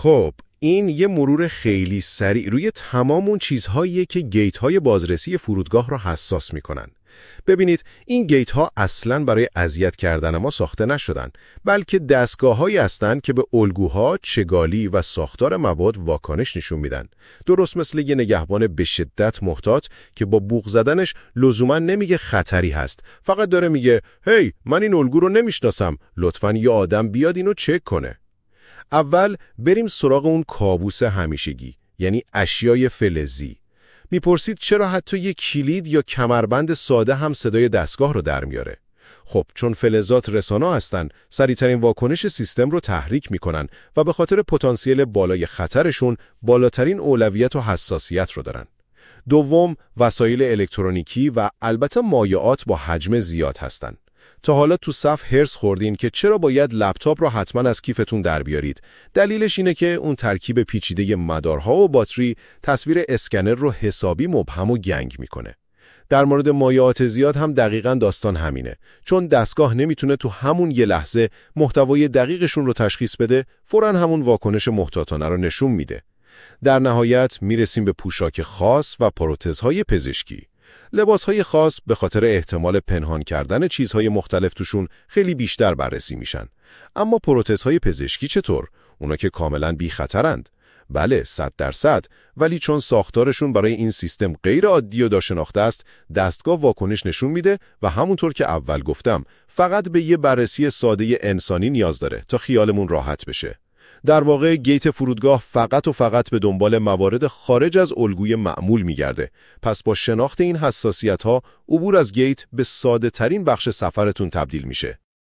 خب این یه مرور خیلی سریع روی تمام اون چیزهاییه که گیت‌های بازرسی فرودگاه رو حساس میکنن. ببینید این گیت‌ها اصلاً برای اذیت کردن ما ساخته نشدن، بلکه دستگاه‌هایی هستن که به الگوها، چگالی و ساختار مواد واکنش نشون میدن. درست مثل یه نگهبان به شدت محتاط که با بوق زدنش لزوما نمیگه خطری هست، فقط داره میگه هی من این الگو رو نمیشناسم، لطفاً یه آدم بیاد اینو چک کنه. اول بریم سراغ اون کابوس همیشگی، یعنی اشیای فلزی. میپرسید چرا حتی یک کلید یا کمربند ساده هم صدای دستگاه رو در میاره؟ خب چون فلزات رسانا هستن، سریعترین واکنش سیستم رو تحریک میکنن و به خاطر پتانسیل بالای خطرشون بالاترین اولویت و حساسیت رو دارن. دوم، وسایل الکترونیکی و البته مایعات با حجم زیاد هستن. تا حالا تو صف هرس خوردین که چرا باید لپتاپ رو حتما از کیفتون در بیارید. دلیلش اینه که اون ترکیب پیچیده مدارها و باتری تصویر اسکنر رو حسابی مبهم و گنگ میکنه. در مورد مایعات زیاد هم دقیقاً داستان همینه، چون دستگاه نمیتونه تو همون یه لحظه محتوای دقیقشون رو تشخیص بده، فوراً همون واکنش محتاطانه رو نشون میده. در نهایت میرسیم به پوشاک خاص و پروتزهای پزشکی. لباسهای خاص به خاطر احتمال پنهان کردن چیزهای مختلف توشون خیلی بیشتر بررسی میشن. اما پروتزهای پزشکی چطور؟ اونا که کاملاً بی خطرند. بله 100%، ولی چون ساختارشون برای این سیستم غیر عادی و ناشناخته است، دستگاه واکنش نشون میده و همونطور که اول گفتم فقط به یه بررسی ساده انسانی نیاز داره تا خیالمون راحت بشه. در واقع گیت فرودگاه فقط و فقط به دنبال موارد خارج از الگوی معمول میگرده. پس با شناخت این حساسیت‌ها، عبور از گیت به ساده ترین بخش سفرتون تبدیل میشه.